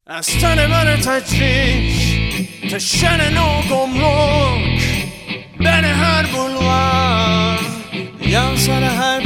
از تن من تجریش تا شن نو گمرک، بین هر بلوار یا سر هر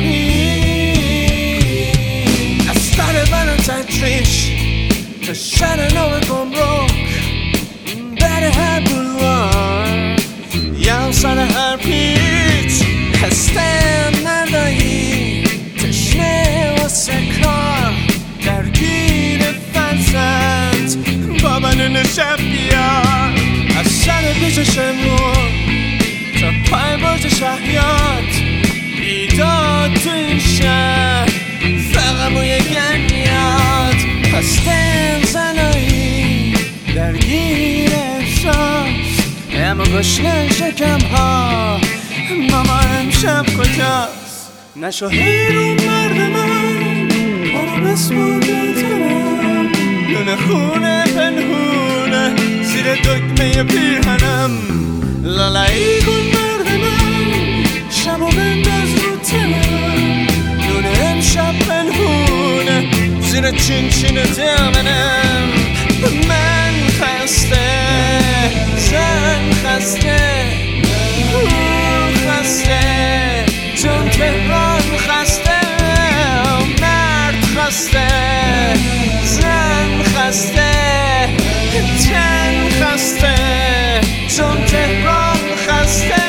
پیچ. از تن من تجریش تا شن نو گمرک، بین هر بلوار یا سر هر پیچ. هستم ندایی تشنه و سکار، درگیر فرزند با من شب بیار. از سر پیچ شمرون تا پای برج شهریات، بیداد تو این شهر فقط موی گنیاد. هستم زنایی درگیر احساس، اما گشنه شکم ها ماما امشب کجاست؟ نشو هیرون مرد من، برو بسپار بیترم، لونه خونه پنهونه زیر دکمه پیرهنم. لالایی کن مرد من، شب و بنداز رو تنم، لونه امشب پنهونه زیر چین دامنم. من خسته، زن خسته، خسته، چون تهران خسته، مرد خسته، زن خسته، تن خسته، چون تهران خسته.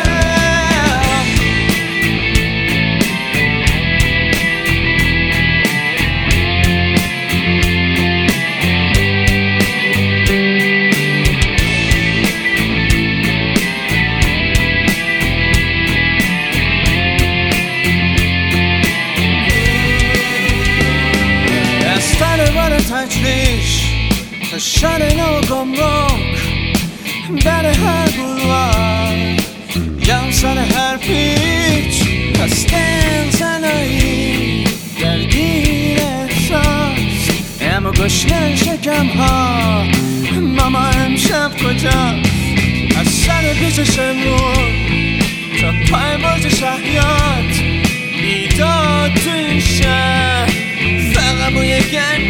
تجریش تا شن نو گمرک، بر هر بلوار یا سر هر پیچ. هستن زنایی درگیر احساس، اما گشنه شکم ها ماما امشب کجاست؟ از سر پیچ شمرون تا پای برج شهریات، بیداد تو این شهر فقط موی گنیاد.